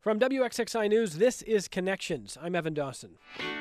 From WXXI News, this is Connections. I'm Evan Dawson.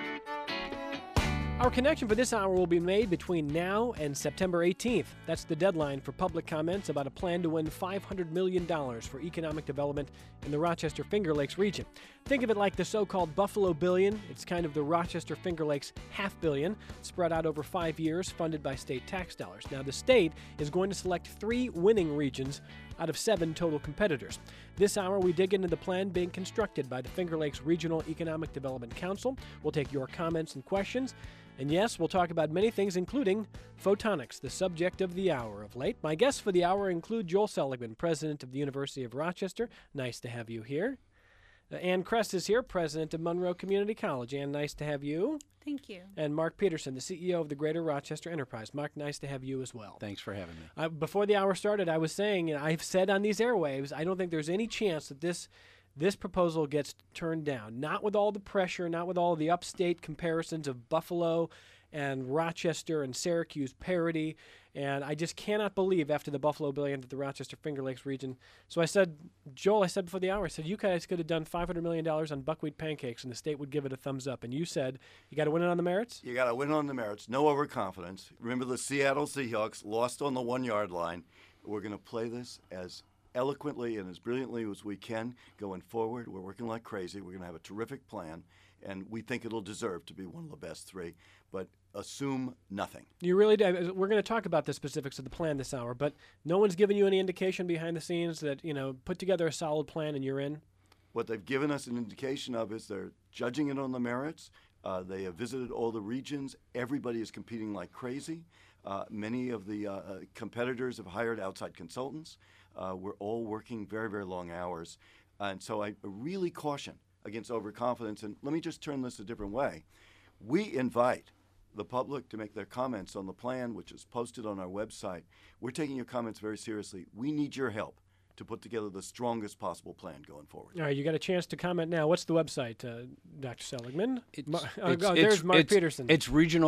Our connection for this hour will be made between now and September 18th. That's the deadline for public comments about a plan to win $500 million for economic development in the Rochester Finger Lakes region. Think of it like the so-called Buffalo Billion. It's kind of the Rochester Finger Lakes half billion, spread out over 5 years, funded by state tax dollars. Now, the state is going to select 3 winning regions out of 7 total competitors. This hour, we dig into the plan being constructed by the Finger Lakes Regional Economic Development Council. We'll take your comments and questions. And yes, we'll talk about many things, including photonics, the subject of the hour of late. My guests for the hour include Joel Seligman, president of the University of Rochester. Nice to have you here. Ann Kress is here, president of Monroe Community College. Ann, nice to have you. Thank you. And Mark Peterson, the CEO of the Greater Rochester Enterprise. Mark, nice to have you as well. Thanks for having me. Before the hour started, I was saying, and I've said on these airwaves, I don't think there's any chance that this proposal gets turned down. Not with all the pressure, not with all the upstate comparisons of Buffalo and Rochester and Syracuse parity. And I just cannot believe after the Buffalo Billion that the Rochester Finger Lakes region. So I said, Joel, I said before the hour, I said, you guys could have done $500 million on buckwheat pancakes and the state would give it a thumbs up. And you said, you got to win it on the merits? You got to win on the merits. No overconfidence. Remember the Seattle Seahawks lost on the 1-yard line. We're going to play this as eloquently and as brilliantly as we can going forward. We're working like crazy. We're going to have a terrific plan, and we think it'll deserve to be one of the best 3, but assume nothing. You really do. We're going to talk about the specifics of the plan this hour, but no one's given you any indication behind the scenes that, put together a solid plan and you're in? What they've given us an indication of is they're judging it on the merits. They have visited all the regions. Everybody is competing like crazy. Many of the competitors have hired outside consultants. We're all working very, very long hours. And so I really caution against overconfidence. And let me just turn this a different way. We invite the public to make their comments on the plan, which is posted on our website. We're taking your comments very seriously. We need your help to put together the strongest possible plan going forward. All right, you got a chance to comment now. What's the website, Dr. Seligman? There's Mark Peterson. It's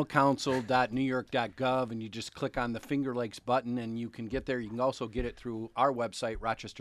regionalcouncil.newyork.gov, and you just click on the Finger Lakes button, and you can get there. You can also get it through our website,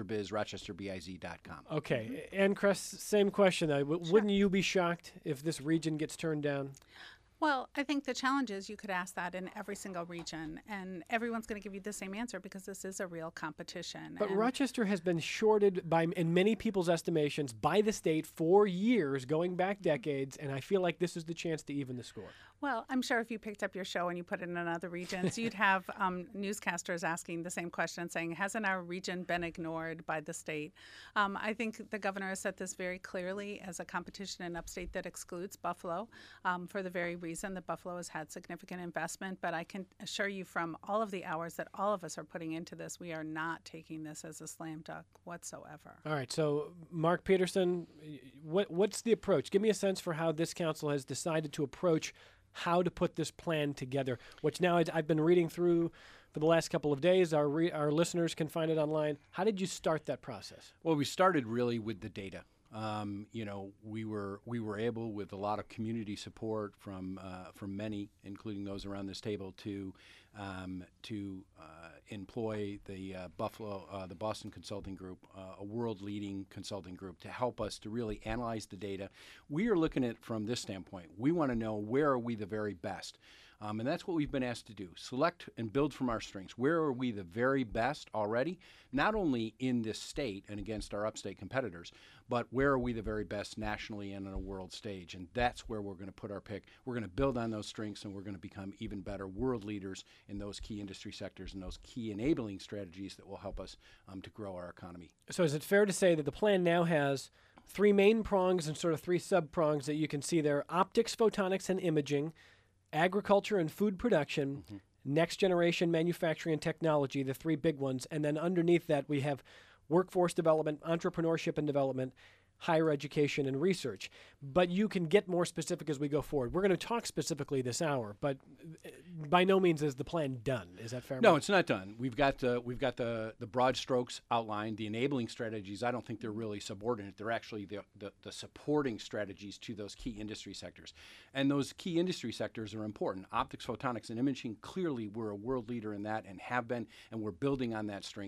rochesterbiz.com. Okay, Ann Kress, same question. Sure. Wouldn't you be shocked if this region gets turned down? Well, I think the challenge is you could ask that in every single region, and everyone's going to give you the same answer because this is a real competition. But Rochester has been shorted in many people's estimations, by the state for years, going back decades, and I feel like this is the chance to even the score. Well, I'm sure if you picked up your show and you put it in other regions, you'd have newscasters asking the same question, saying, hasn't our region been ignored by the state? I think the governor has set this very clearly as a competition in upstate that excludes Buffalo for the very reason that Buffalo has had significant investment. But I can assure you from all of the hours that all of us are putting into this, we are not taking this as a slam dunk whatsoever. All right. So, Mark Peterson, what's the approach? Give me a sense for how this council has decided to approach how to put this plan together, which now I've been reading through for the last couple of days. Our listeners can find it online. How did you start that process? Well, we started really with the data. We were able, with a lot of community support from many, including those around this table, to employ the Boston Consulting Group, a world-leading consulting group, to help us to really analyze the data. We are looking at it from this standpoint. We want to know, where are we the very best? And that's what we've been asked to do. Select and build from our strengths. Where are we the very best already? Not only in this state and against our upstate competitors, but where are we the very best nationally and on a world stage? And that's where we're going to put our pick. We're going to build on those strengths, and we're going to become even better world leaders in those key industry sectors and those key enabling strategies that will help us to grow our economy. So is it fair to say that the plan now has 3 main prongs and sort of 3 sub-prongs that you can see there? Optics, photonics, and imaging, agriculture and food production, next generation manufacturing and technology, the 3 big ones. And then underneath that, we have workforce development, entrepreneurship and development, higher education and research. But you can get more specific as we go forward. We're going to talk specifically this hour, but by no means is the plan done. Is that fair? No, it's not done. We've got the broad strokes outlined. The enabling strategies, I don't think they're really subordinate. They're actually the supporting strategies to those key industry sectors. And those key industry sectors are important. Optics, photonics, and imaging, clearly we're a world leader in that and have been, and we're building on that strength.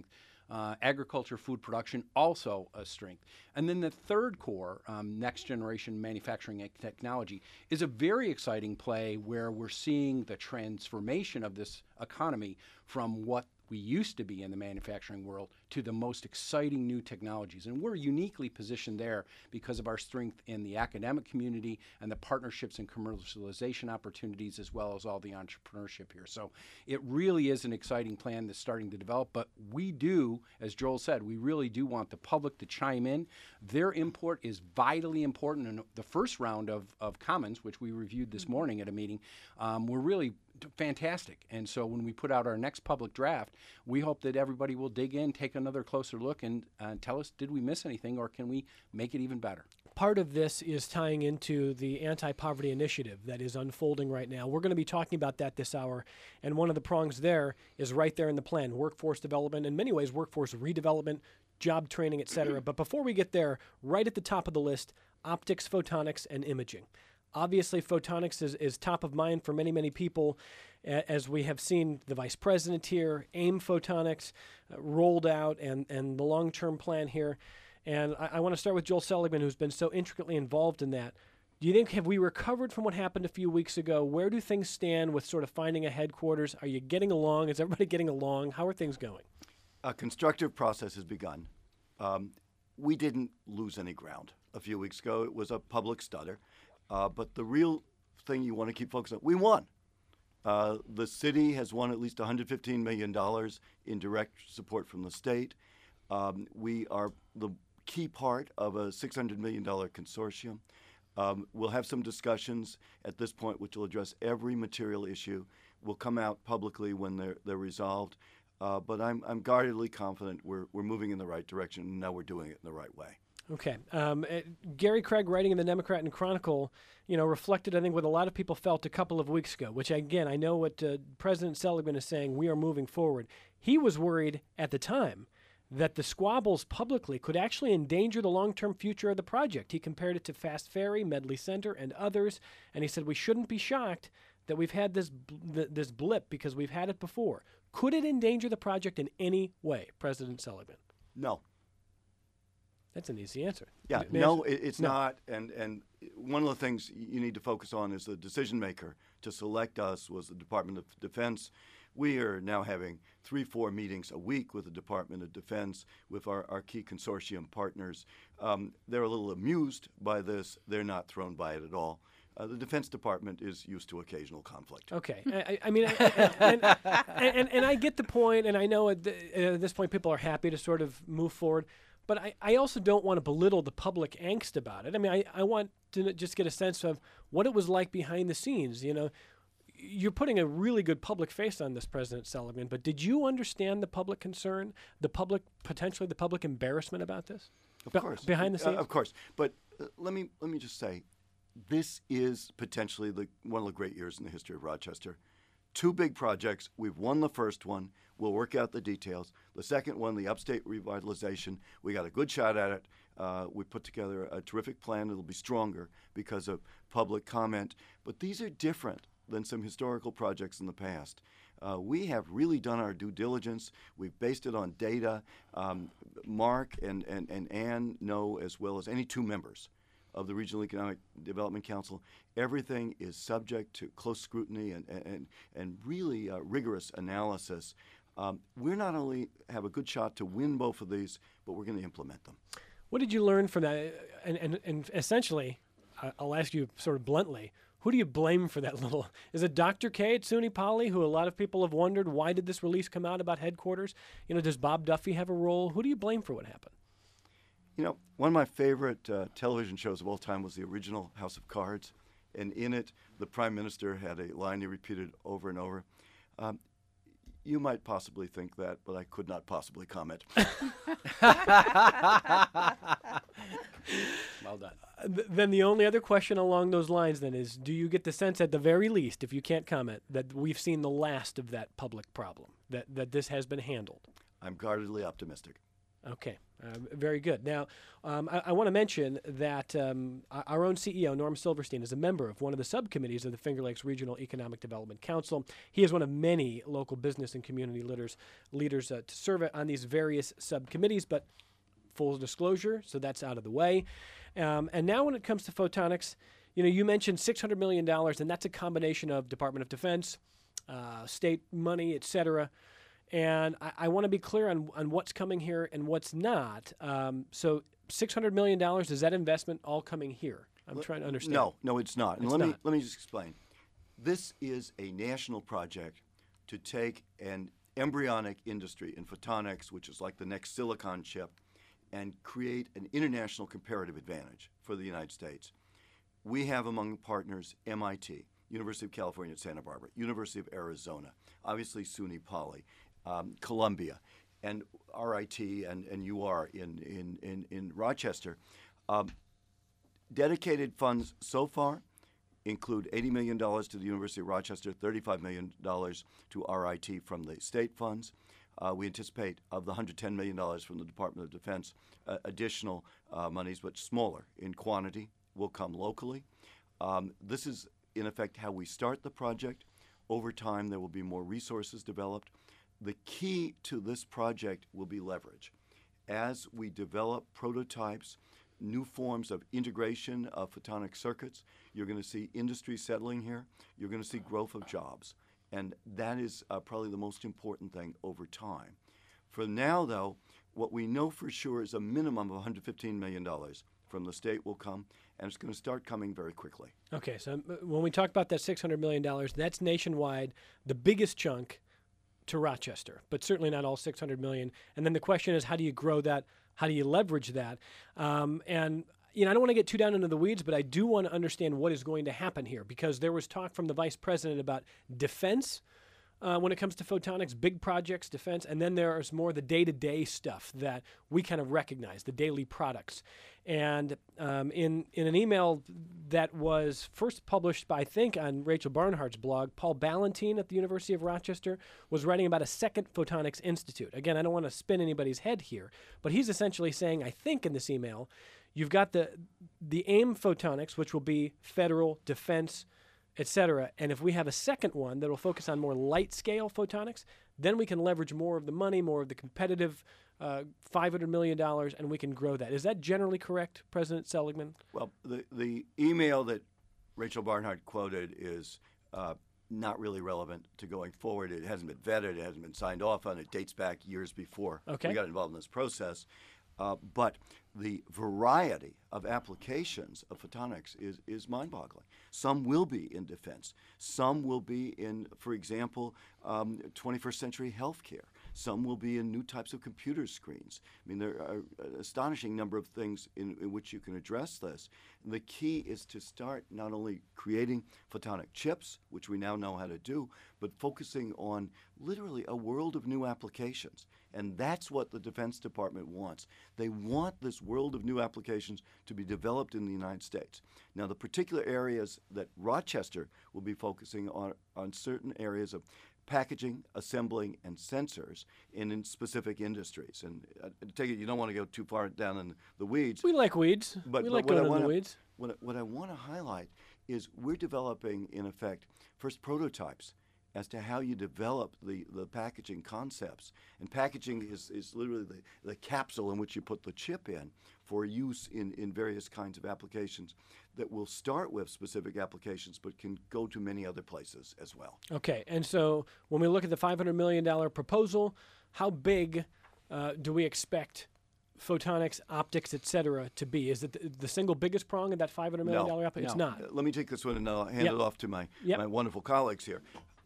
agriculture, food production, also a strength. And then the third core, next generation manufacturing and technology, is a very exciting play where we're seeing the transformation of this economy from what we used to be in the manufacturing world to the most exciting new technologies. And we're uniquely positioned there because of our strength in the academic community and the partnerships and commercialization opportunities, as well as all the entrepreneurship here. So it really is an exciting plan that's starting to develop. But we do, as Joel said, we really do want the public to chime in. Their input is vitally important. And the first round of comments, which we reviewed this morning at a meeting, were really fantastic. And so when we put out our next public draft, we hope that everybody will dig in, take another closer look, and tell us, did we miss anything, or can we make it even better? Part of this is tying into the anti-poverty initiative that is unfolding right now. We're going to be talking about that this hour, and one of the prongs there is right there in the plan: workforce development, in many ways workforce redevelopment, job training, et cetera. But before we get there, right at the top of the list, optics, photonics, and imaging. Obviously, photonics is top of mind for many, many people, as we have seen the vice president here, AIM Photonics rolled out, and the long-term plan here. And I want to start with Joel Seligman, who's been so intricately involved in that. Do you think, have we recovered from what happened a few weeks ago? Where do things stand with sort of finding a headquarters? Are you getting along? Is everybody getting along? How are things going? A constructive process has begun. We didn't lose any ground a few weeks ago. It was a public stutter. But the real thing you want to keep focused on, we won. The city has won at least $115 million in direct support from the state. We are the key part of a $600 million consortium. We'll have some discussions at this point which will address every material issue. Will come out publicly when they're resolved. But I'm guardedly confident we're moving in the right direction, and now we're doing it in the right way. Okay. Gary Craig, writing in the Democrat and Chronicle, reflected, I think, what a lot of people felt a couple of weeks ago, which, again, I know what President Seligman is saying, we are moving forward. He was worried at the time that the squabbles publicly could actually endanger the long-term future of the project. He compared it to Fast Ferry, Medley Center, and others, and he said we shouldn't be shocked that we've had this blip because we've had it before. Could it endanger the project in any way, President Seligman? No. That's an easy answer. Yeah, no, it's not. And one of the things you need to focus on is the decision maker to select us was the Department of Defense. We are now having 3-4 meetings a week with the Department of Defense, with our key consortium partners. They're a little amused by this. They're not thrown by it at all. The Defense Department is used to occasional conflict. Okay. I mean, and I get the point, and I know at this point people are happy to sort of move forward. But I also don't want to belittle the public angst about it. I mean, I want to just get a sense of what it was like behind the scenes. You're putting a really good public face on this, President Seligman, but did you understand the public concern, potentially the public embarrassment about this? Of course. Behind the scenes? Of course. But let me just say, this is potentially one of the great years in the history of Rochester. 2 big projects. We've won the first one. We'll work out the details. The second one, the upstate revitalization, we got a good shot at it. We put together a terrific plan. It'll be stronger because of public comment. But these are different than some historical projects in the past. We have really done our due diligence. We've based it on data. Mark and Ann know, as well as any 2 members of the Regional Economic Development Council, everything is subject to close scrutiny and really rigorous analysis. We're not only have a good shot to win both of these, but we're going to implement them. What did you learn from that? And essentially, I'll ask you sort of bluntly, who do you blame for that little? Is it Dr. K at SUNY Poly, who a lot of people have wondered, why did this release come out about headquarters? Does Bob Duffy have a role? Who do you blame for what happened? One of my favorite television shows of all time was the original House of Cards. And in it, the Prime Minister had a line he repeated over and over. You might possibly think that, but I could not possibly comment. Well done. Then the only other question along those lines then is, do you get the sense at the very least, if you can't comment, that we've seen the last of that public problem, that this has been handled? I'm guardedly optimistic. Okay, very good. Now, I want to mention that our own CEO, Norm Silverstein, is a member of one of the subcommittees of the Finger Lakes Regional Economic Development Council. He is one of many local business and community leaders to serve on these various subcommittees, but full disclosure, so that's out of the way. And now when it comes to photonics, you mentioned $600 million, and that's a combination of Department of Defense, state money, et cetera. And I want to be clear on what's coming here and what's not. So $600 million, is that investment all coming here? I'm trying to understand. No, it's not. And let me just explain. This is a national project to take an embryonic industry in photonics, which is like the next silicon chip, and create an international comparative advantage for the United States. We have among partners MIT, University of California at Santa Barbara, University of Arizona, obviously SUNY Poly, Columbia, and RIT and UR in Rochester. Dedicated funds so far include $80 million to the University of Rochester, $35 million to RIT from the state funds. We anticipate of the $110 million from the Department of Defense, additional monies, but smaller in quantity, will come locally. This is, in effect, how we start the project. Over time, there will be more resources developed. The key to this project will be leverage. As we develop prototypes, new forms of integration of photonic circuits, you're going to see industry settling here. You're going to see growth of jobs. And that is probably the most important thing over time. For now, though, what we know for sure is a minimum of $115 million from the state will come, and it's going to start coming very quickly. Okay, so when we talk about that $600 million, that's nationwide, the biggest chunk to Rochester, but certainly not all $600 million. And then the question is, how do you grow that? How do you leverage that? And I don't want to get too down into the weeds, but I do want to understand what is going to happen here, because there was talk from the vice president about defense when it comes to photonics, big projects, defense, and then there's more the day-to-day stuff that we kind of recognize, the daily products. And in an email that was first published by, I think, on Rachel Barnhart's blog, Paul Ballantine at the University of Rochester was writing about a second Photonics Institute. Again, I don't want to spin anybody's head here, but he's essentially saying, I think in this email, you've got the AIM Photonics, which will be federal, defense, et cetera. And if we have a second one that will focus on more light-scale photonics, then we can leverage more of the money, more of the competitive $500 million, and we can grow that. Is that generally correct, President Seligman? Well, the email that Rachel Barnhart quoted is not really relevant to going forward. It hasn't been vetted. It hasn't been signed off on. It dates back years before we got involved in this process. But the variety of applications of photonics is mind-boggling. Some will be in defense. Some will be in, for example, 21st century healthcare. Some will be in new types of computer screens. I mean, there are an astonishing number of things in which you can address this. And the key is to start not only creating photonic chips, which we now know how to do, but focusing on literally a world of new applications. And that's what the Defense Department wants. They want this world of new applications to be developed in the United States. Now, the particular areas that Rochester will be focusing on certain areas of packaging, assembling, and sensors in specific industries. And I take it you don't want to go too far down in the weeds. We like weeds. We like going in the weeds. What I want to highlight is we're developing, in effect, first prototypes as to how you develop the packaging concepts. And packaging is literally the capsule in which you put the chip in for use in various kinds of applications that will start with specific applications but can go to many other places as well. Okay, and so when we look at the $500 million proposal, how big do we expect photonics, optics, et cetera, to be? Is it the single biggest prong of that $500 million optics? No. It's not. Let me take this one and I'll hand it off to my wonderful colleagues here.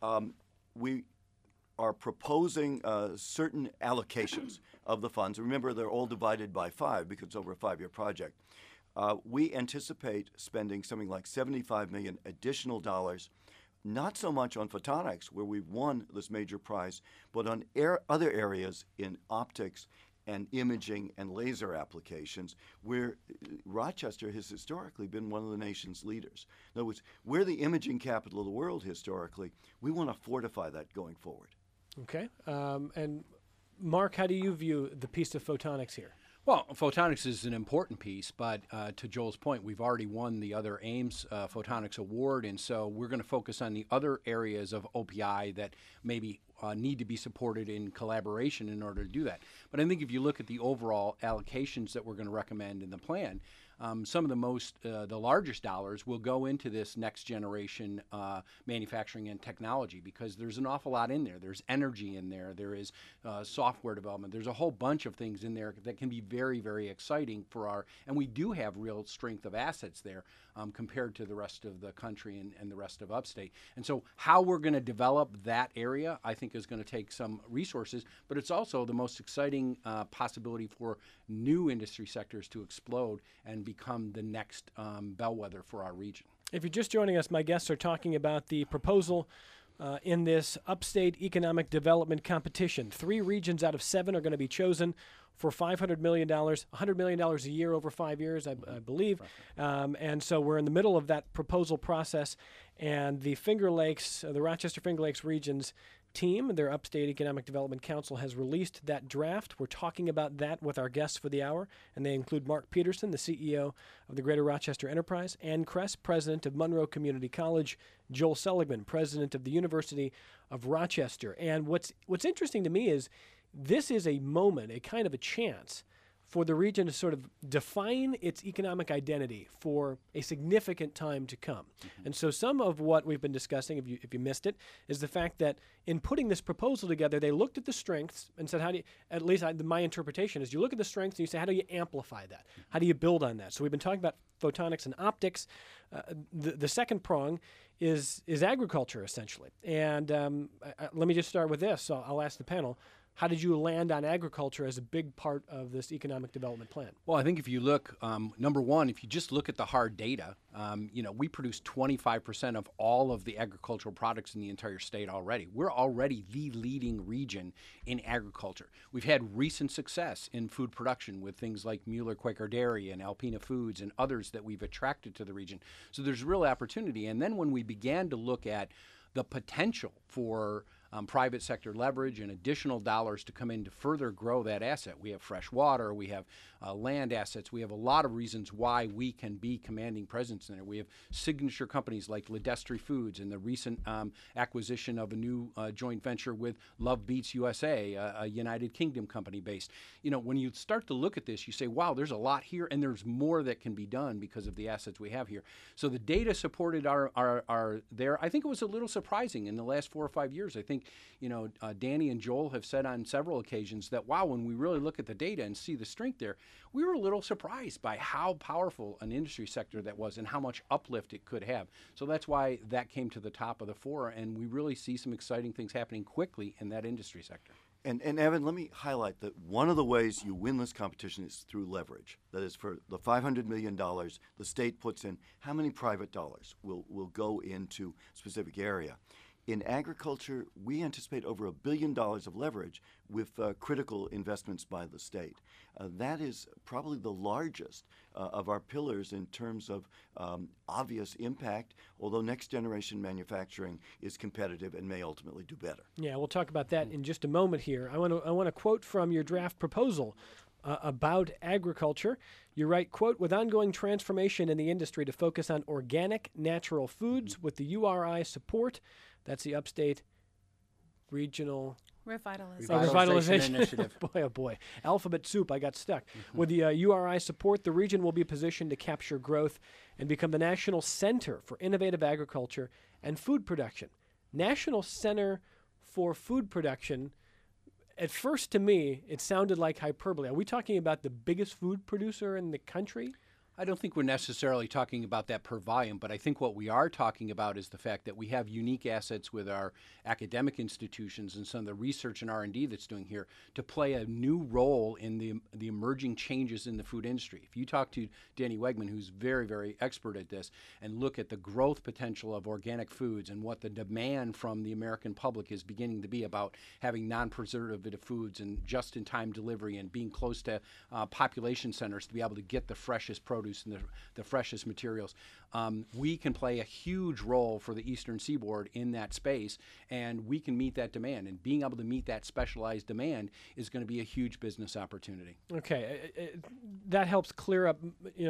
We are proposing certain allocations of the funds. Remember, they're all divided by 5 because it's over a 5-year project. We anticipate spending something like $75 million additional dollars, not so much on photonics, where we've won this major prize, but on other areas in optics and imaging and laser applications, where Rochester has historically been one of the nation's leaders. In other words, we're the imaging capital of the world historically. We want to fortify that going forward. Okay. And Mark, how do you view the piece of photonics here? Well, photonics is an important piece, but to Joel's point, we've already won the other Ames Photonics Award, and so we're going to focus on the other areas of OPI that maybe need to be supported in collaboration in order to do that. But I think if you look at the overall allocations that we're going to recommend in the plan, some of the largest dollars will go into this next generation manufacturing and technology, because there's an awful lot in there. There's energy in there. There is software development. There's a whole bunch of things in there that can be very, very exciting for and we do have real strength of assets there compared to the rest of the country and the rest of upstate. And so how we're going to develop that area, I think, is going to take some resources, but it's also the most exciting possibility for new industry sectors to explode and become the next bellwether for our region. If you're just joining us, my guests are talking about the proposal in this upstate economic development competition. 3 regions out of 7 are going to be chosen for $500 million, $100 million a year over 5 years, I believe. And so we're in the middle of that proposal process. And the Finger Lakes, the Rochester Finger Lakes regions team, their Upstate Economic Development Council, has released that draft. We're talking about that with our guests for the hour, and they include Mark Peterson, the CEO of the Greater Rochester Enterprise, Ann Kress, president of Monroe Community College, Joel Seligman, president of the University of Rochester. And what's interesting to me is this is a moment, a kind of a chance for the region to sort of define its economic identity for a significant time to come. Mm-hmm. And so some of what we've been discussing, if you missed it, is the fact that in putting this proposal together, they looked at the strengths and said, how do you, at least my interpretation is, you look at the strengths and you say, how do you amplify that? How do you build on that? So we've been talking about photonics and optics. The second prong is agriculture, essentially. And let me just start with this. So I'll ask the panel. How did you land on agriculture as a big part of this economic development plan? Well, I think if you look, number one, if you just look at the hard data, we produce 25% of all of the agricultural products in the entire state already. We're already the leading region in agriculture. We've had recent success in food production with things like Mueller Quaker Dairy and Alpina Foods and others that we've attracted to the region. So there's real opportunity. And then when we began to look at the potential for private sector leverage and additional dollars to come in to further grow that asset. We have fresh water, we have land assets, we have a lot of reasons why we can be commanding presence in it. We have signature companies like Ledestri Foods and the recent acquisition of a new joint venture with Love Beats USA, a United Kingdom company based. When you start to look at this, you say, wow, there's a lot here and there's more that can be done because of the assets we have here. So the data supported are there. I think it was a little surprising in the last 4 or 5 years. I think Danny and Joel have said on several occasions that, wow, when we really look at the data and see the strength there, we were a little surprised by how powerful an industry sector that was and how much uplift it could have. So that's why that came to the top of the fore, and we really see some exciting things happening quickly in that industry sector. And Evan, let me highlight that one of the ways you win this competition is through leverage. That is, for the $500 million the state puts in, how many private dollars will go into a specific area? In agriculture, we anticipate over $1 billion of leverage with critical investments by the state. That is probably the largest of our pillars in terms of obvious impact, although next generation manufacturing is competitive and may ultimately do better. Yeah, we'll talk about that in just a moment here. I want to quote from your draft proposal about agriculture. You write, quote, with ongoing transformation in the industry to focus on organic natural foods with the URI support. That's the Upstate Regional Revitalization Initiative. Boy, oh boy. Alphabet soup, I got stuck. With the URI support, the region will be positioned to capture growth and become the national center for innovative agriculture and food production. National Center for Food Production. At first, to me, it sounded like hyperbole. Are we talking about the biggest food producer in the country? I don't think we're necessarily talking about that per volume, but I think what we are talking about is the fact that we have unique assets with our academic institutions and some of the research and R&D that's doing here to play a new role in the emerging changes in the food industry. If you talk to Danny Wegman, who's very, very expert at this, and look at the growth potential of organic foods and what the demand from the American public is beginning to be about having non-preservative foods and just-in-time delivery and being close to population centers to be able to get the freshest produce produce and the freshest materials. We can play a huge role for the Eastern Seaboard in that space, and we can meet that demand. And being able to meet that specialized demand is going to be a huge business opportunity. Okay, that helps clear up,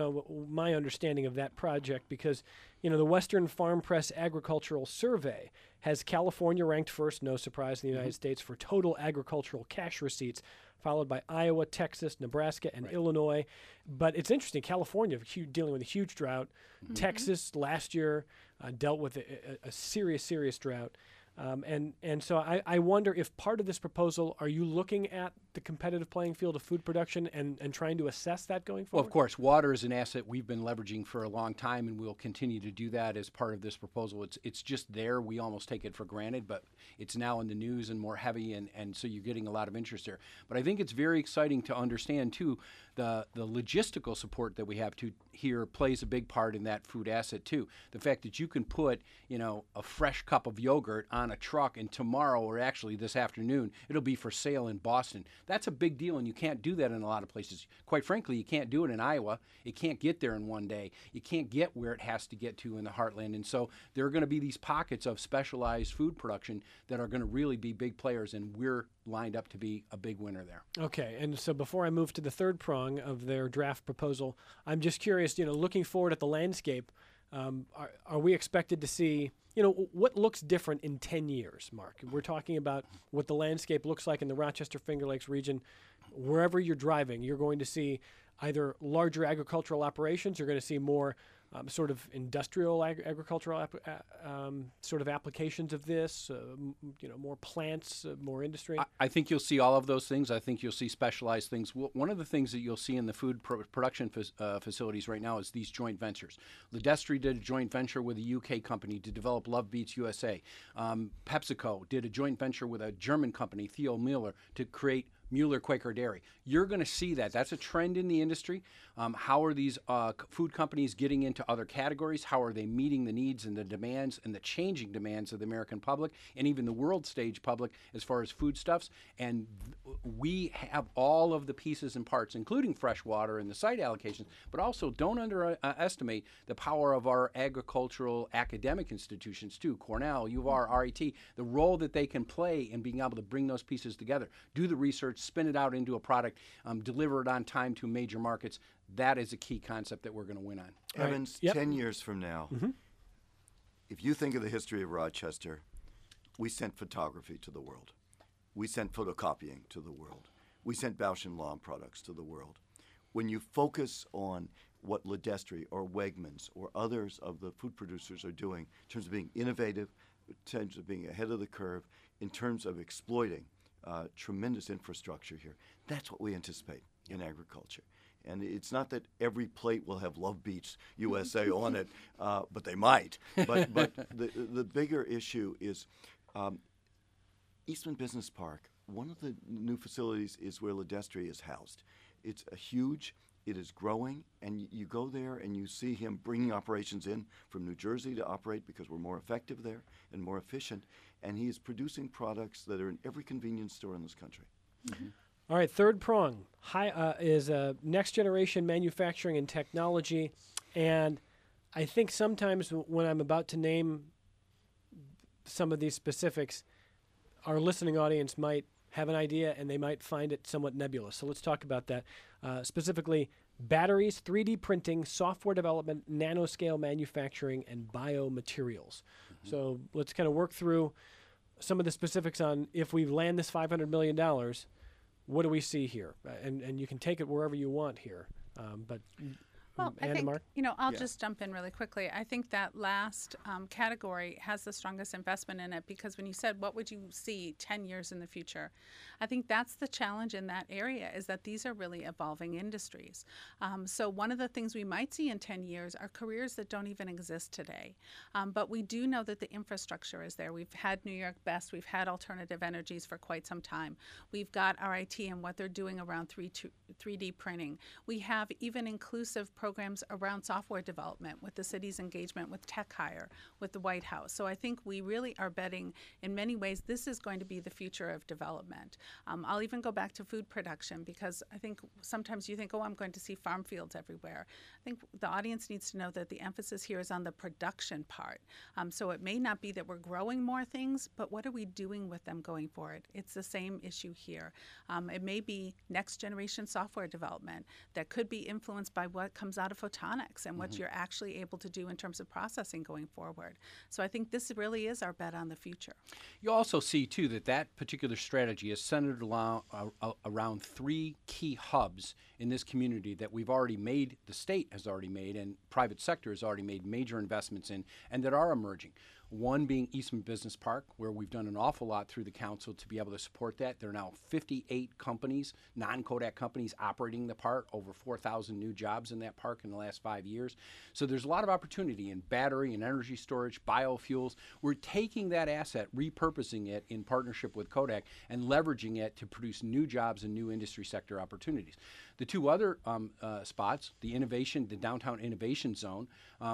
my understanding of that project, because, the Western Farm Press Agricultural Survey has California ranked first, no surprise, in the United States for total agricultural cash receipts, followed by Iowa, Texas, Nebraska, and Illinois. But it's interesting, California dealing with a huge drought. Texas last year dealt with a serious drought. And so I wonder if part of this proposal, are you looking at the competitive playing field of food production and trying to assess that going forward? Well, of course, water is an asset we've been leveraging for a long time, and we'll continue to do that as part of this proposal. It's just there. We almost take it for granted, but it's now in the news and more heavy, and so you're getting a lot of interest there. But I think it's very exciting to understand, too, the logistical support that we have here plays a big part in that food asset, too. The fact that you can put, a fresh cup of yogurt on a truck, and tomorrow, or actually this afternoon, it'll be for sale in Boston. That's a big deal, and you can't do that in a lot of places. Quite frankly, you can't do it in Iowa. It can't get there in one day. You can't get where it has to get to in the heartland. And so there are going to be these pockets of specialized food production that are going to really be big players, and we're lined up to be a big winner there. Okay, and so before I move to the third prong of their draft proposal, I'm just curious, looking forward at the landscape, are we expected to see, what looks different in 10 years, Mark? We're talking about what the landscape looks like in the Rochester Finger Lakes region. Wherever you're driving, you're going to see either larger agricultural operations, you're going to see more sort of industrial agricultural sort of applications of this, more plants, more industry? I think you'll see all of those things. I think you'll see specialized things. One of the things that you'll see in the food production facilities right now is these joint ventures. Ledestri did a joint venture with a UK company to develop Love Beets USA. PepsiCo did a joint venture with a German company, Theo Müller, to create Mueller Quaker Dairy. You're going to see that. That's a trend in the industry. How are these food companies getting into other categories? How are they meeting the needs and the demands and the changing demands of the American public and even the world stage public as far as foodstuffs? And we have all of the pieces and parts, including fresh water and the site allocations, but also don't underestimate the power of our agricultural academic institutions too, Cornell, U of R, RIT, the role that they can play in being able to bring those pieces together, do the research, spin it out into a product, deliver it on time to major markets. That is a key concept that we're going to win on. Evans, 10 years from now, if you think of the history of Rochester, we sent photography to the world. We sent photocopying to the world. We sent Bausch & Lomb products to the world. When you focus on what Ledestri or Wegmans or others of the food producers are doing in terms of being innovative, in terms of being ahead of the curve, in terms of exploiting tremendous infrastructure here, that's what we anticipate in agriculture. And it's not that every plate will have Love Beets USA on it, but they might. But the bigger issue is Eastman Business Park. One of the new facilities is where Ledestri is housed. It's huge. It is growing, and you go there and you see him bringing operations in from New Jersey to operate because we're more effective there and more efficient, and he is producing products that are in every convenience store in this country. All right, third prong is next generation manufacturing and technology, and I think sometimes when I'm about to name some of these specifics, our listening audience might have an idea and they might find it somewhat nebulous. So let's talk about that. Specifically, batteries, 3D printing, software development, nanoscale manufacturing, and biomaterials. So let's kind of work through some of the specifics on if we land this $500 million, what do we see here? And you can take it wherever you want here. But Well, I Anna, think, Mark? I'll just jump in really quickly. I think that last category has the strongest investment in it because when you said, what would you see 10 years in the future? I think that's the challenge in that area is that these are really evolving industries. So one of the things we might see in 10 years are careers that don't even exist today. But we do know that the infrastructure is there. We've had New York Best. We've had alternative energies for quite some time. We've got RIT and what they're doing around 3D printing. We have even inclusive programs around software development, with the city's engagement with tech hire, with the White House. So I think we really are betting, in many ways, this is going to be the future of development. I'll even go back to food production, because I think sometimes you think, oh, I'm going to see farm fields everywhere. I think the audience needs to know that the emphasis here is on the production part. So it may not be that we're growing more things, but what are we doing with them going forward? It's the same issue here. It may be next generation software development that could be influenced by what comes out of photonics and what you're actually able to do in terms of processing going forward. So I think this really is our bet on the future. You also see, too, that particular strategy is centered around three key hubs in this community that we've already made, the state has already made, and private sector has already made major investments in, and that are emerging. One being Eastman Business Park, where we've done an awful lot through the council to be able to support that. There are now 58 companies, non-Kodak companies, operating the park, over 4,000 new jobs in that park in the last 5 years. So there's a lot of opportunity in battery and energy storage, biofuels. We're taking that asset, repurposing it in partnership with Kodak, and leveraging it to produce new jobs and new industry sector opportunities. The two other spots, the downtown innovation zone,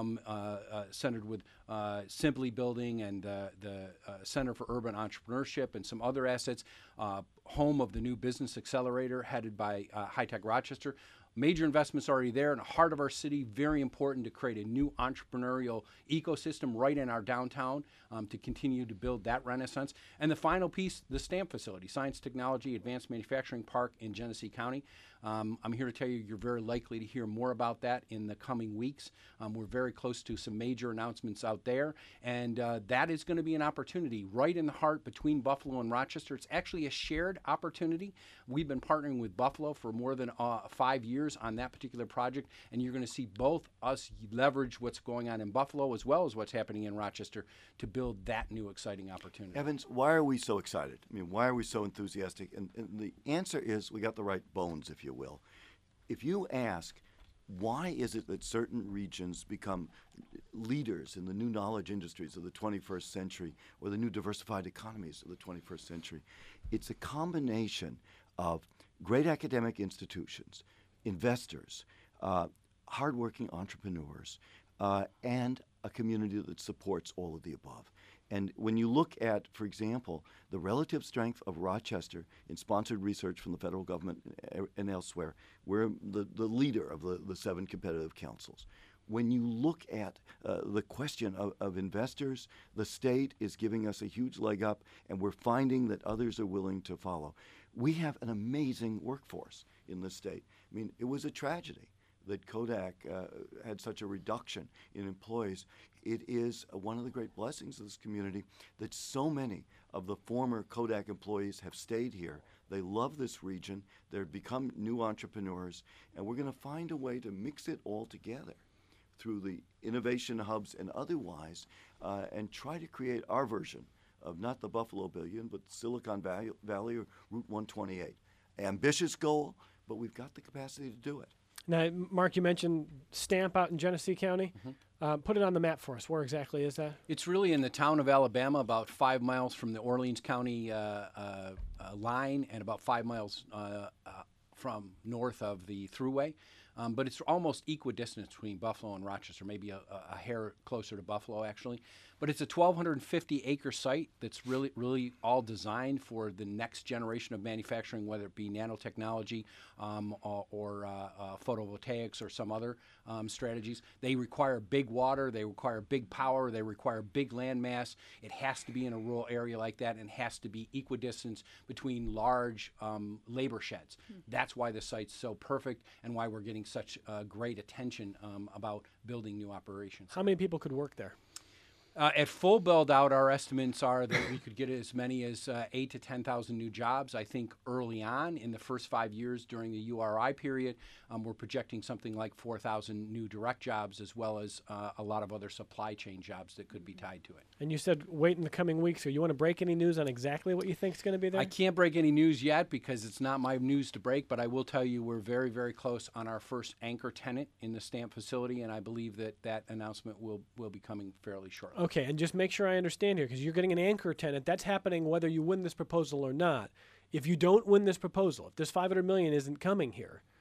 centered with Simply Building and the Center for Urban Entrepreneurship and some other assets, home of the new business accelerator headed by High Tech Rochester. Major investments already there in the heart of our city, very important to create a new entrepreneurial ecosystem right in our downtown to continue to build that renaissance. And the final piece, the STAMP facility, Science, Technology, Advanced Manufacturing Park in Genesee County. I'm here to tell you you're very likely to hear more about that in the coming weeks. We're very close to some major announcements out there, and that is going to be an opportunity right in the heart between Buffalo and Rochester. It's actually a shared opportunity. We've been partnering with Buffalo for more than 5 years on that particular project, and you're going to see both us leverage what's going on in Buffalo as well as what's happening in Rochester to build that new exciting opportunity. Evans, why are we so excited? I mean, why are we so enthusiastic? And the answer is we got the right bones, if you will. If you ask, why is it that certain regions become leaders in the new knowledge industries of the 21st century or the new diversified economies of the 21st century? It's a combination of great academic institutions, investors, hardworking entrepreneurs, and a community that supports all of the above. And when you look at, for example, the relative strength of Rochester in sponsored research from the federal government and elsewhere, we're the leader of the 7 competitive councils. When you look at the question of investors, the state is giving us a huge leg up, and we're finding that others are willing to follow. We have an amazing workforce in the state. I mean, it was a tragedy that Kodak had such a reduction in employees. It is one of the great blessings of this community that so many of the former Kodak employees have stayed here. They love this region. They've become new entrepreneurs, and we're going to find a way to mix it all together through the innovation hubs and otherwise, and try to create our version of not the Buffalo Billion, but Silicon Valley or Route 128. Ambitious goal, but we've got the capacity to do it. Now, Mark, you mentioned STAMP out in Genesee County. Put it on the map for us. Where exactly is that? It's really in the town of Alabama, about 5 miles from the Orleans County line and about 5 miles from north of the Thruway. But it's almost equidistant between Buffalo and Rochester, maybe a hair closer to Buffalo, actually. But it's a 1,250-acre site that's really all designed for the next generation of manufacturing, whether it be nanotechnology or photovoltaics or some other strategies. They require big water, they require big power, they require big land mass. It has to be in a rural area like that, and has to be equidistant between large labor sheds. That's why the site's so perfect, and why we're getting such great attention about building new operations. How many people could work there? At full build out, our estimates are that we could get as many as 8,000 to 10,000 new jobs. I think early on in the first 5 years during the URI period, we're projecting something like 4,000 new direct jobs, as well as a lot of other supply chain jobs that could be tied to it. And you said wait in the coming weeks. So you want to break any news on exactly what you think is going to be there? I can't break any news yet because it's not my news to break, but I will tell you we're very, very close on our first anchor tenant in the STAMP facility, and I believe that announcement will be coming fairly shortly. Okay, and just make sure I understand here, because you're getting an anchor tenant. That's happening whether you win this proposal or not. If you don't win this proposal, if this $500 million isn't coming here,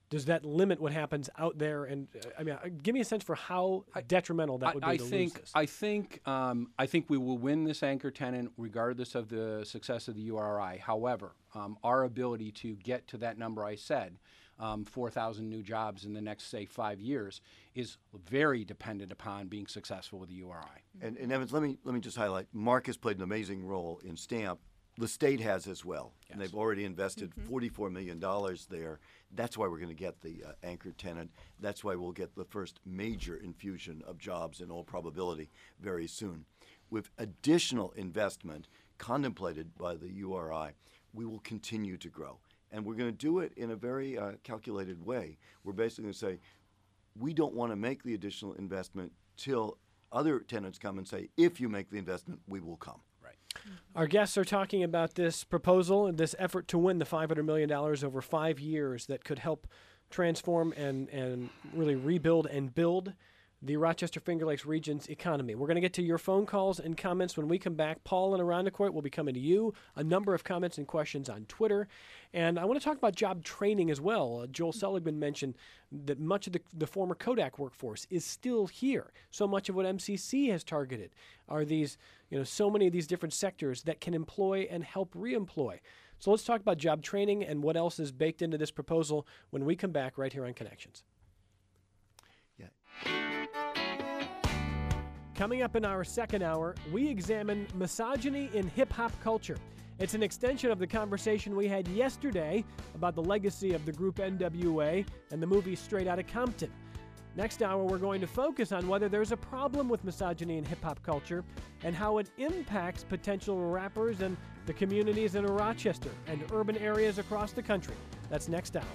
does that limit what happens out there? And give me a sense for how detrimental that would be to lose this. I think we will win this anchor tenant regardless of the success of the URI. However, our ability to get to that number I said, 4,000 new jobs in the next, say, 5 years, is very dependent upon being successful with the URI. And Evans, let me just highlight, Mark has played an amazing role in STAMP. The state has as well. Yes. And they've already invested $44 million there. That's why we're going to get the anchor tenant. That's why we'll get the first major infusion of jobs in all probability very soon. With additional investment contemplated by the URI, we will continue to grow. And we're going to do it in a very calculated way. We're basically going to say, we don't want to make the additional investment till other tenants come and say, if you make the investment, we will come. Our guests are talking about this proposal and this effort to win the $500 million over 5 years that could help transform and really rebuild and build the Rochester Finger Lakes region's economy. We're going to get to your phone calls and comments when we come back. Paul and Irondequoit will be coming to you. A number of comments and questions on Twitter. And I want to talk about job training as well. Joel Seligman mentioned that much of the former Kodak workforce is still here. So much of what MCC has targeted are these, so many of these different sectors that can employ and help reemploy. So let's talk about job training and what else is baked into this proposal when we come back right here on Connections. Coming up in our second hour, we examine misogyny in hip-hop culture. It's an extension of the conversation we had yesterday about the legacy of the group NWA and the movie Straight Outta Compton. Next hour, we're going to focus on whether there's a problem with misogyny in hip-hop culture and how it impacts potential rappers and the communities in Rochester and urban areas across the country. That's next hour.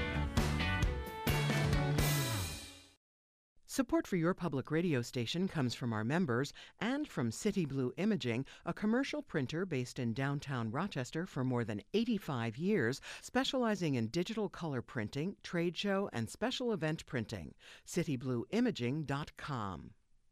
Support for your public radio station comes from our members and from City Blue Imaging, a commercial printer based in downtown Rochester for more than 85 years, specializing in digital color printing, trade show, and special event printing. cityblueimaging.com.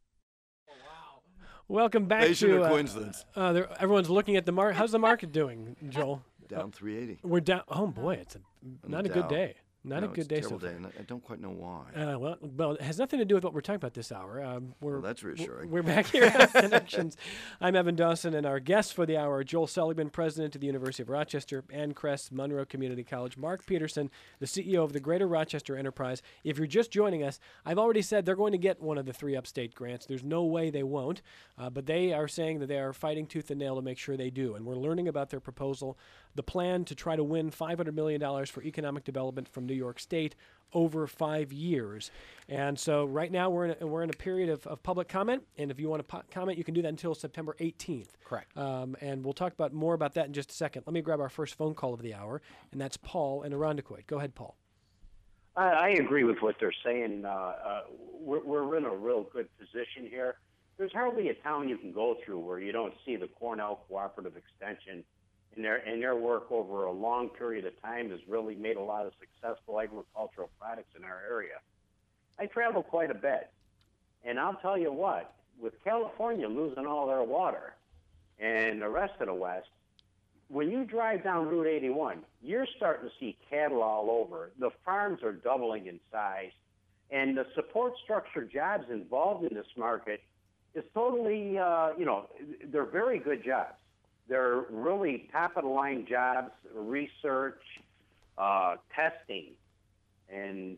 Welcome back Patient to or coincidence? Everyone's looking at the market. How's the market doing, Joel? Down 380. We're down. Oh boy, it's not a good day. Not a good day so far. Day, and I don't quite know why. Well, it has nothing to do with what we're talking about this hour. Well, that's reassuring. We're back here at Connections. I'm Evan Dawson, and our guests for the hour are Joel Seligman, president of the University of Rochester, Ann Kress, Monroe Community College, Mark Peterson, the CEO of the Greater Rochester Enterprise. If you're just joining us, I've already said they're going to get one of the 3 upstate grants. There's no way they won't, but they are saying that they are fighting tooth and nail to make sure they do, and we're learning about their proposal, the plan to try to win $500 million for economic development from New York State over 5 years. And so right now we're in a period of public comment, and if you want to comment, you can do that until September 18th. Correct. And we'll talk more about that in just a second. Let me grab our first phone call of the hour, and that's Paul in Irondequoit. Go ahead, Paul. I agree with what they're saying. We're in a real good position here. There's hardly a town you can go through where you don't see the Cornell Cooperative Extension and their work over a long period of time has really made a lot of successful agricultural products in our area. I travel quite a bit, and I'll tell you what, with California losing all their water and the rest of the West, when you drive down Route 81, you're starting to see cattle all over. The farms are doubling in size, and the support structure jobs involved in this market is totally, they're very good jobs. They're really top-of-the-line jobs, research, testing, and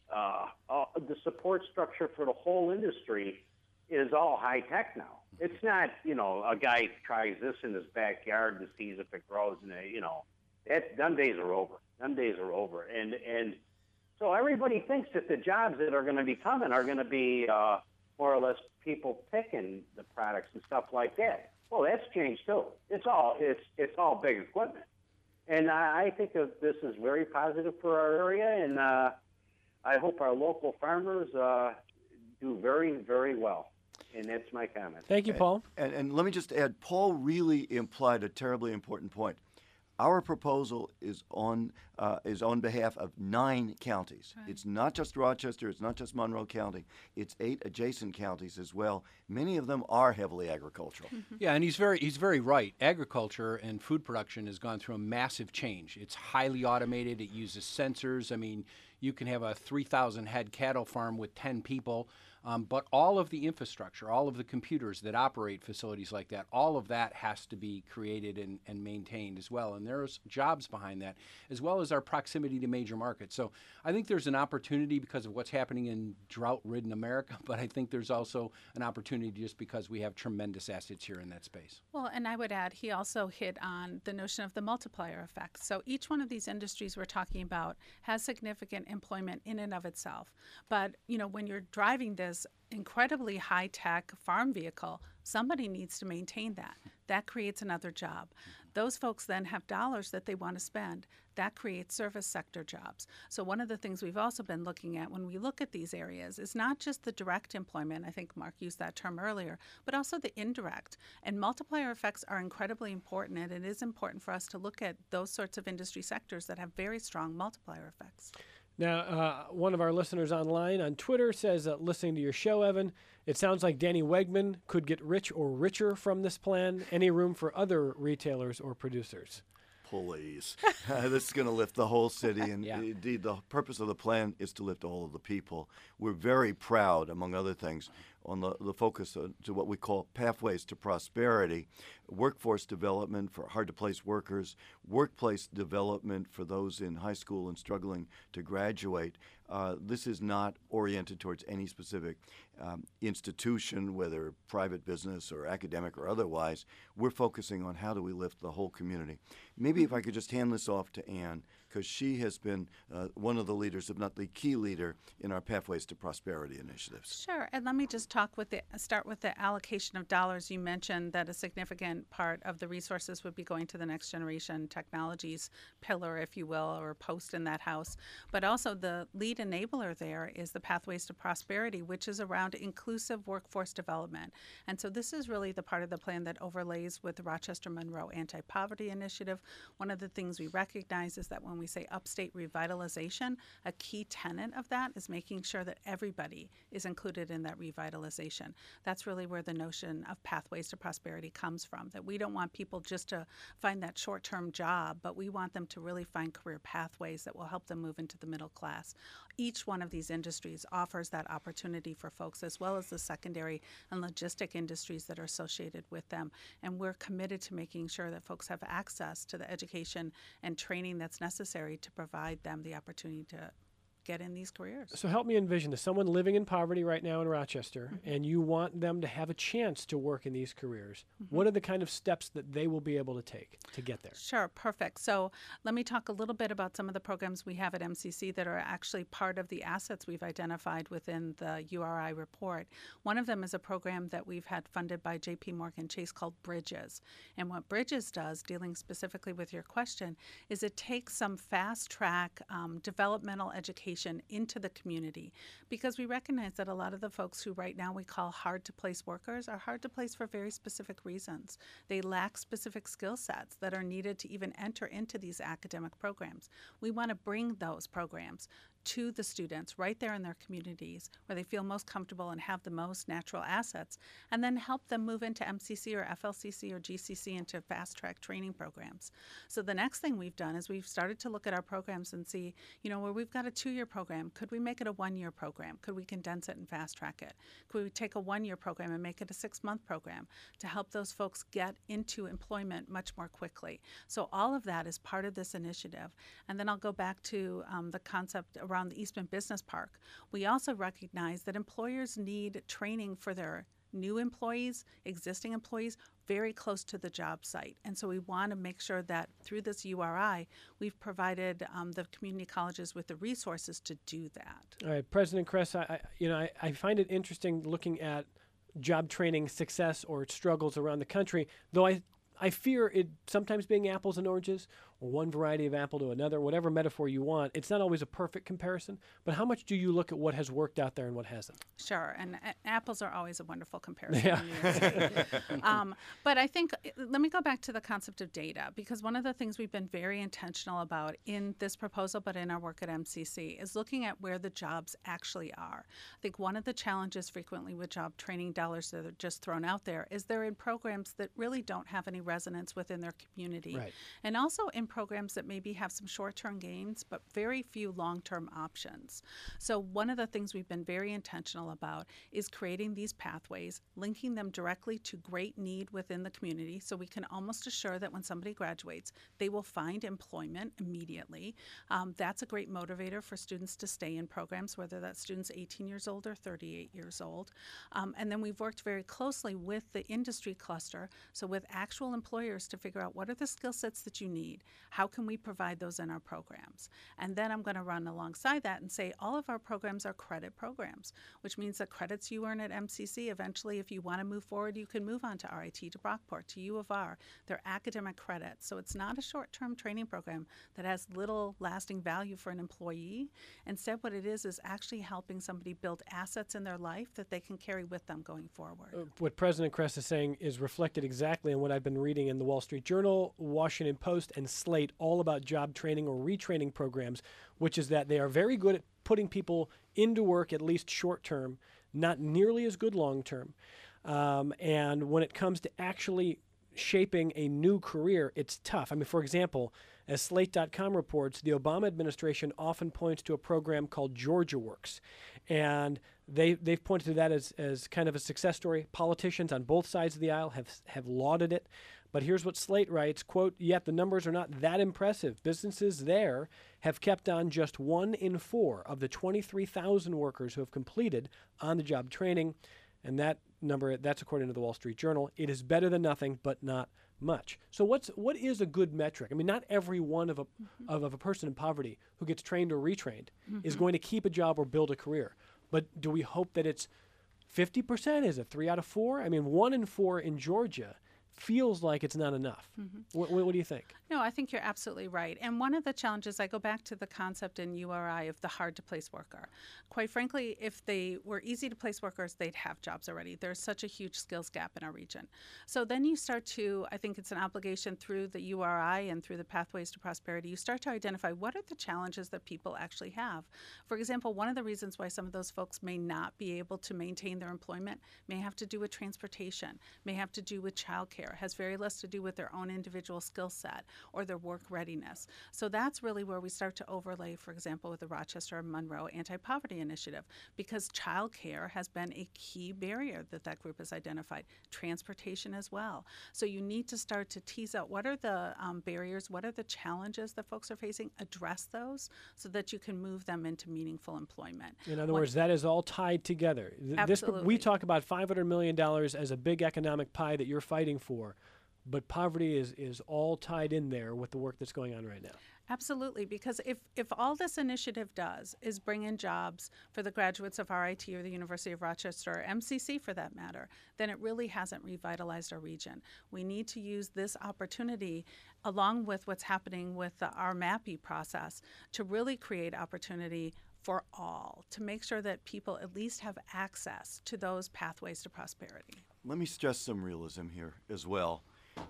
the support structure for the whole industry is all high-tech now. It's not, a guy tries this in his backyard and sees if it grows, and, them days are over. Them days are over. And so everybody thinks that the jobs that are going to be coming are going to be more or less people picking the products and stuff like that. Well, that's changed too. It's all big equipment, and I think that this is very positive for our area, and I hope our local farmers do very, very well. And that's my comment. Thank you, Paul. And let me just add, Paul really implied a terribly important point. Our proposal is on behalf of 9 counties. Right. It's not just Rochester. It's not just Monroe County. It's 8 adjacent counties as well. Many of them are heavily agricultural. Mm-hmm. Yeah, and he's very right. Agriculture and food production has gone through a massive change. It's highly automated. It uses sensors. I mean, You can have a 3,000 head cattle farm with 10 people. But all of the infrastructure, all of the computers that operate facilities like that, all of that has to be created and maintained as well. And there's jobs behind that, as well as our proximity to major markets. So I think there's an opportunity because of what's happening in drought-ridden America, but I think there's also an opportunity just because we have tremendous assets here in that space. Well, and I would add, he also hit on the notion of the multiplier effect. So each one of these industries we're talking about has significant employment in and of itself. But, when you're driving this incredibly high-tech farm vehicle, somebody needs to maintain that. That creates another job. Those folks then have dollars that they want to spend. That creates service sector jobs. So one of the things we've also been looking at when we look at these areas is not just the direct employment, I think Mark used that term earlier, but also the indirect. And multiplier effects are incredibly important, and it is important for us to look at those sorts of industry sectors that have very strong multiplier effects. Now, one of our listeners online on Twitter says, listening to your show, Evan, it sounds like Danny Wegman could get rich or richer from this plan. Any room for other retailers or producers? Please. This is going to lift the whole city, and Yeah. indeed the purpose of the plan is to lift all of the people. We're very proud, among other things, on the focus to what we call pathways to prosperity, workforce development for hard-to-place workers, workplace development for those in high school and struggling to graduate. This is not oriented towards any specific institution, whether private business or academic or otherwise. We're focusing on how do we lift the whole community. Maybe if I could just hand this off to Ann, because she has been one of the leaders, if not the key leader, in our Pathways to Prosperity initiatives. Sure, and let me just start with the allocation of dollars. You mentioned that a significant part of the resources would be going to the next generation technologies pillar, if you will, or post in that house. But also the lead enabler there is the Pathways to Prosperity, which is around inclusive workforce development. And so this is really the part of the plan that overlays with the Rochester Monroe Anti-Poverty Initiative. One of the things we recognize is that when we say upstate revitalization, a key tenet of that is making sure that everybody is included in that revitalization. That's really where the notion of Pathways to Prosperity comes from, that we don't want people just to find that short-term job, but we want them to really find career pathways that will help them move into the middle class. Each one of these industries offers that opportunity for folks, as well as the secondary and logistic industries that are associated with them. And we're committed to making sure that folks have access to the education and training that's necessary to provide them the opportunity to get in these careers. So help me envision this. Someone living in poverty right now in Rochester, and you want them to have a chance to work in these careers. What are the kind of steps that they will be able to take to get there? Sure, perfect. So let me talk a little bit about some of the programs we have at MCC that are actually part of the assets we've identified within the URI report. One of them is a program that we've had funded by JP Morgan Chase called Bridges. And what Bridges does, dealing specifically with your question, is it takes some fast track developmental education into the community, because we recognize that a lot of the folks who right now we call hard to place workers are hard to place for very specific reasons. They lack specific skill sets that are needed to even enter into these academic programs. We want to bring those programs to the students right there in their communities where they feel most comfortable and have the most natural assets, and then help them move into MCC or FLCC or GCC into fast-track training programs. So the next thing we've done is we've started to look at our programs and see, where we've got a 2-year program, could we make it a 1-year program? Could we condense it and fast-track it? Could we take a 1-year program and make it a 6-month program to help those folks get into employment much more quickly? So all of that is part of this initiative. And then I'll go back to the concept around the Eastman Business Park. We also recognize that employers need training for their new employees, existing employees, very close to the job site. And so we want to make sure that through this URI, we've provided the community colleges with the resources to do that. All right, President Kress, I find it interesting looking at job training success or struggles around the country, though I fear it sometimes being apples and oranges, or one variety of apple to another, whatever metaphor you want. It's not always a perfect comparison, but how much do you look at what has worked out there and what hasn't? Sure, and apples are always a wonderful comparison. Yeah. But I think, let me go back to the concept of data, because one of the things we've been very intentional about in this proposal, but in our work at MCC, is looking at where the jobs actually are. I think one of the challenges frequently with job training dollars that are just thrown out there is they're in programs that really don't have any resonance within their community. Right. And also in in programs that maybe have some short-term gains, but very few long-term options. So one of the things we've been very intentional about is creating these pathways, linking them directly to great need within the community, so we can almost assure that when somebody graduates, they will find employment immediately. That's a great motivator for students to stay in programs, whether that student's 18 years old or 38 years old. And then we've worked very closely with the industry cluster, so with actual employers, to figure out what are the skill sets that you need, how can we provide those in our programs. And then I'm going to run alongside that and say all of our programs are credit programs, which means that credits you earn at MCC, eventually if you want to move forward, you can move on to RIT, to Brockport, to U of R. They're academic credits. So it's not a short-term training program that has little lasting value for an employee. Instead, what it is actually helping somebody build assets in their life that they can carry with them going forward. What President Kress is saying is reflected exactly in what I've been reading in the Wall Street Journal, Washington Post, and Slate, all about job training or retraining programs, which is that they are very good at putting people into work, at least short term, not nearly as good long term. And when it comes to actually shaping a new career, it's tough. I mean, for example, as Slate.com reports, the Obama administration often points to a program called Georgia Works. And they've pointed to that as kind of a success story. Politicians on both sides of the aisle have lauded it. But here's what Slate writes, quote, "Yet the numbers are not that impressive. Businesses there have kept on just 1 in 4 of the 23,000 workers who have completed on-the-job training." And that number, that's according to the Wall Street Journal. It is better than nothing, but not much. So what is a good metric? I mean, not every one of a person in poverty who gets trained or retrained is going to keep a job or build a career. But do we hope that it's 50%? Is it 3 out of 4? I mean, 1 in 4 in Georgia feels like it's not enough. What do you think? No, I think you're absolutely right. And one of the challenges, I go back to the concept in URI of the hard-to-place worker. Quite frankly, if they were easy-to-place workers, they'd have jobs already. There's such a huge skills gap in our region. So then you start to, I think it's an obligation through the URI and through the Pathways to Prosperity, you start to identify what are the challenges that people actually have. For example, one of the reasons why some of those folks may not be able to maintain their employment may have to do with transportation, may have to do with childcare, has very less to do with their own individual skill set or their work readiness. So that's really where we start to overlay, for example, with the Rochester and Monroe Anti-Poverty Initiative, because childcare has been a key barrier that group has identified, transportation as well. So you need to start to tease out what are the barriers, what are the challenges that folks are facing, address those so that you can move them into meaningful employment. In other words, that is all tied together. Absolutely. We talk about $500 million as a big economic pie that you're fighting for. But poverty is all tied in there with the work that's going on right now. Absolutely, because if all this initiative does is bring in jobs for the graduates of RIT or the University of Rochester, or MCC for that matter, then it really hasn't revitalized our region. We need to use this opportunity, along with what's happening with our MAPI process, to really create opportunity for all, to make sure that people at least have access to those pathways to prosperity. Let me stress some realism here as well.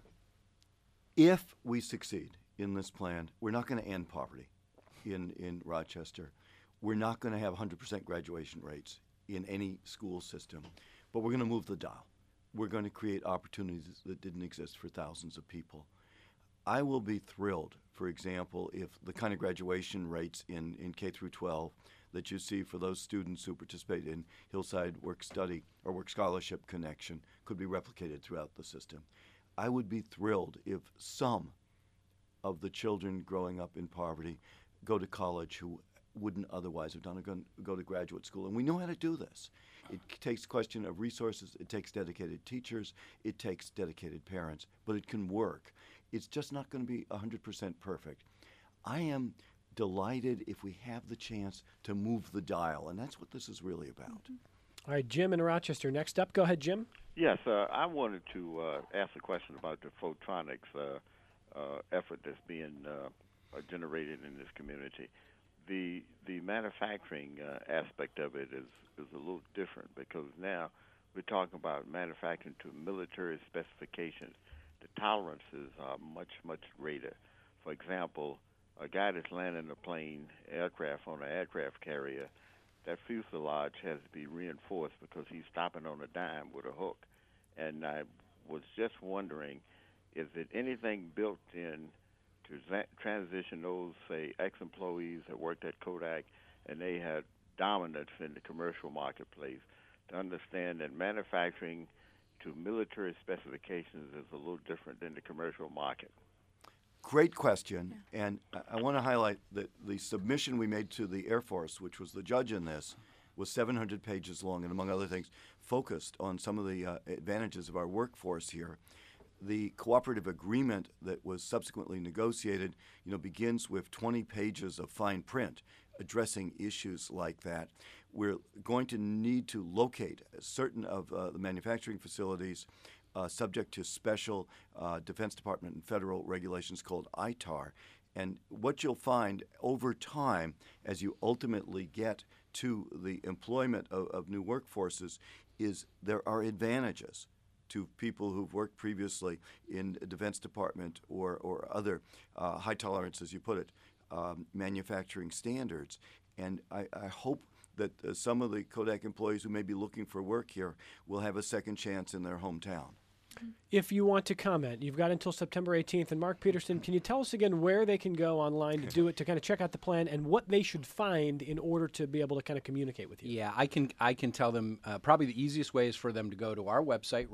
If we succeed in this plan, we're not going to end poverty in Rochester. We're not going to have 100% graduation rates in any school system, but we're going to move the dial. We're going to create opportunities that didn't exist for thousands of people. I will be thrilled, for example, if the kind of graduation rates in K through 12 that you see for those students who participate in Hillside Work Study or Work Scholarship Connection could be replicated throughout the system. I would be thrilled if some of the children growing up in poverty go to college who wouldn't otherwise have done it, go to graduate school. And we know how to do this. It takes question of resources, it takes dedicated teachers, it takes dedicated parents, but it can work. It's just not going to be 100% perfect. I am delighted if we have the chance to move the dial, and that's what this is really about. All right, Jim in Rochester. Next up. Go ahead, Jim. Yes, I wanted to ask a question about the Photronics effort that's being generated in this community. The manufacturing aspect of it is a little different because now we're talking about manufacturing to military specifications. The tolerances are much, much greater. For example, a guy that's landing a plane aircraft on an aircraft carrier, that fuselage has to be reinforced because he's stopping on a dime with a hook. And I was just wondering, is it anything built in to transition those, say, ex-employees that worked at Kodak and they had dominance in the commercial marketplace, to understand that manufacturing to military specifications is a little different than the commercial market? Great question. Yeah. And I want to highlight that the submission we made to the Air Force, which was the judge in this, was 700 pages long and, among other things, focused on some of the advantages of our workforce here. The cooperative agreement that was subsequently negotiated, begins with 20 pages of fine print addressing issues like that. We're going to need to locate certain of the manufacturing facilities subject to special Defense Department and federal regulations called ITAR. And what you'll find over time, as you ultimately get to the employment of new workforces, is there are advantages to people who've worked previously in the Defense Department or other high tolerance, as you put it, manufacturing standards. And I hope that some of the Kodak employees who may be looking for work here will have a second chance in their hometown. If you want to comment, you've got until September 18th. And Mark Peterson, can you tell us again where they can go online to do it, to kind of check out the plan, and what they should find in order to be able to kind of communicate with you? Yeah, I can tell them probably the easiest way is for them to go to our website,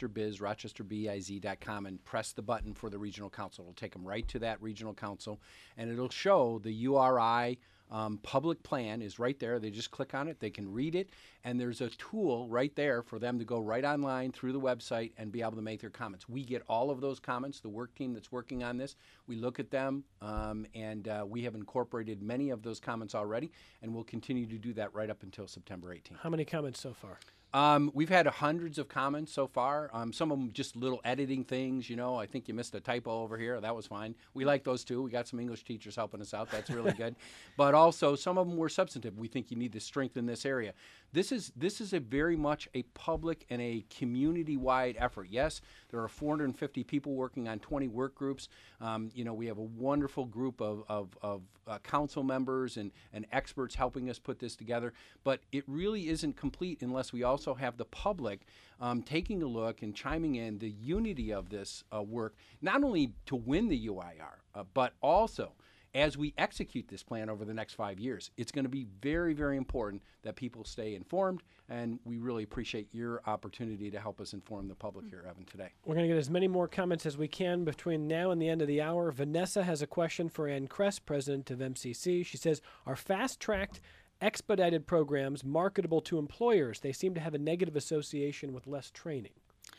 rochesterbiz.com, and press the button for the regional council. It'll take them right to that regional council, and it'll show the URI public plan is right there. They just click on it, they can read it, and there's a tool right there for them to go right online through the website and be able to make their comments. We get all of those comments, the work team that's working on this. We look at them, and we have incorporated many of those comments already, and we'll continue to do that right up until September 18th. How many comments so far? We've had hundreds of comments so far. Some of them just little editing things. I think you missed a typo over here. That was fine. We like those too. We got some English teachers helping us out. That's really good. But also some of them were substantive. We think you need to strengthen this area. This is a very much a public and a community-wide effort. Yes, there are 450 people working on 20 work groups. We have a wonderful group of council members and experts helping us put this together. But it really isn't complete unless we also have the public taking a look and chiming in the unity of this work, not only to win the UIR, but also as we execute this plan over the next 5 years. It's going to be very, very important that people stay informed, and we really appreciate your opportunity to help us inform the public here, Evan, today. We're going to get as many more comments as we can between now and the end of the hour. Vanessa has a question for Ann Kress, president of MCC. She says, are fast-tracked expedited programs marketable to employers? They seem to have a negative association with less training.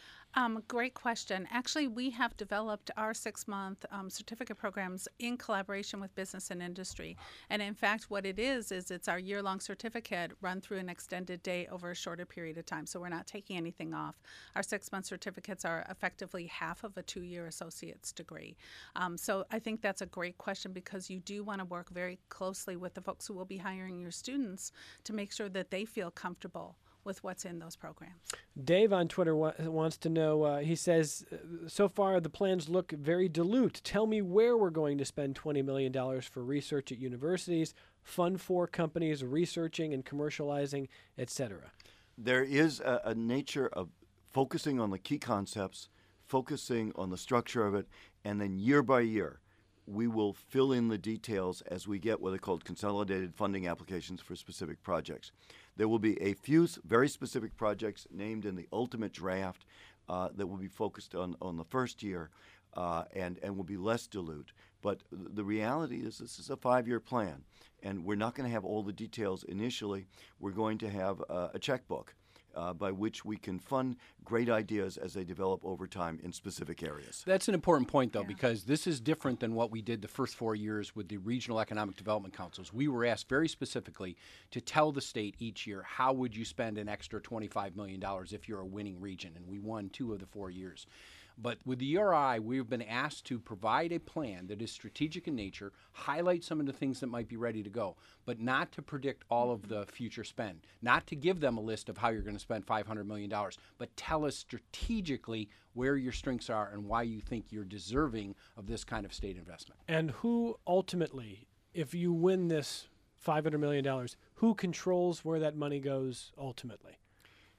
Great question. Actually, we have developed our 6-month certificate programs in collaboration with business and industry. And in fact, what it is it's our year-long certificate run through an extended day over a shorter period of time. So we're not taking anything off. Our 6-month certificates are effectively half of a 2-year associate's degree. So I think that's a great question, because you do want to work very closely with the folks who will be hiring your students to make sure that they feel comfortable with what's in those programs. Dave on Twitter wants to know, he says, so far the plans look very dilute. Tell me where we're going to spend $20 million for research at universities, fund for companies researching and commercializing, etc. There is a nature of focusing on the key concepts, focusing on the structure of it, and then year by year, we will fill in the details as we get what are called consolidated funding applications for specific projects. There will be a few very specific projects named in the ultimate draft that will be focused on the first year and will be less dilute. But the reality is this is a 5-year plan, and we're not going to have all the details initially. We're going to have a checkbook by which we can fund great ideas as they develop over time in specific areas. That's an important point, though, because this is different than what we did the first 4 years with the Regional Economic Development Councils. We were asked very specifically to tell the state each year, how would you spend an extra $25 million if you're a winning region? And we won 2 of the 4 years. But with the URI, we've been asked to provide a plan that is strategic in nature, highlight some of the things that might be ready to go, but not to predict all of the future spend, not to give them a list of how you're going to spend $500 million, but tell us strategically where your strengths are and why you think you're deserving of this kind of state investment. And who ultimately, if you win this $500 million, who controls where that money goes ultimately?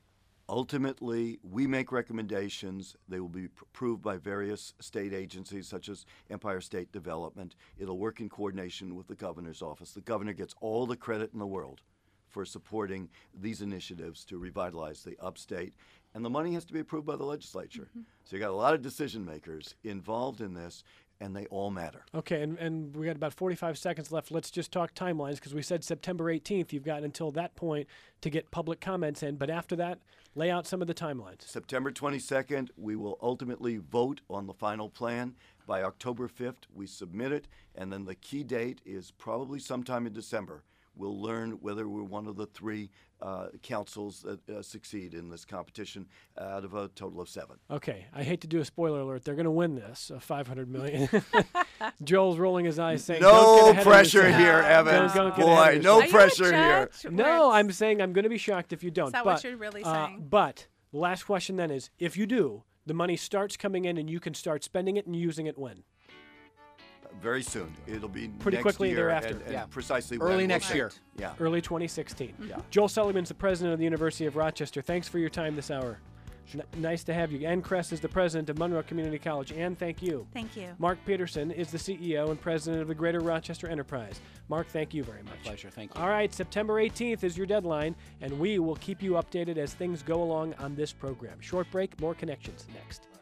Ultimately, we make recommendations. They will be approved by various state agencies, such as Empire State Development. It'll work in coordination with the governor's office. The governor gets all the credit in the world for supporting these initiatives to revitalize the upstate. And the money has to be approved by the legislature. So you got a lot of decision makers involved in this, and they all matter. Okay, and we got about 45 seconds left. Let's just talk timelines, because we said September 18th. You've got until that point to get public comments in. But after that, lay out some of the timelines. September 22nd, we will ultimately vote on the final plan. By October 5th, we submit it, and then the key date is probably sometime in December. We'll learn whether we're one of the three councils that succeed in this competition out of a total of 7. Okay, I hate to do a spoiler alert. They're going to win this, $500 million. Joel's rolling his eyes saying, no don't get ahead pressure of yourself. here, Evan. Don't get ahead of Boy, no yourself. pressure here. No, I'm saying I'm going to be shocked if you don't. Is that but, what you're really saying? But the last question then is, if you do, the money starts coming in and you can start spending it and using it when? Very soon. It'll be Pretty next quickly year, thereafter. and precisely Early when next we'll year. start. Yeah. Early 2016. Yeah. Joel Sullivan's the president of the University of Rochester. Thanks for your time this hour. Nice to have you. Ann Kress is the president of Monroe Community College. Ann, thank you. Thank you. Mark Peterson is the CEO and president of the Greater Rochester Enterprise. Mark, thank you very much. Pleasure. Thank you. All right, September 18th is your deadline, and we will keep you updated as things go along on this program. Short break, more connections next.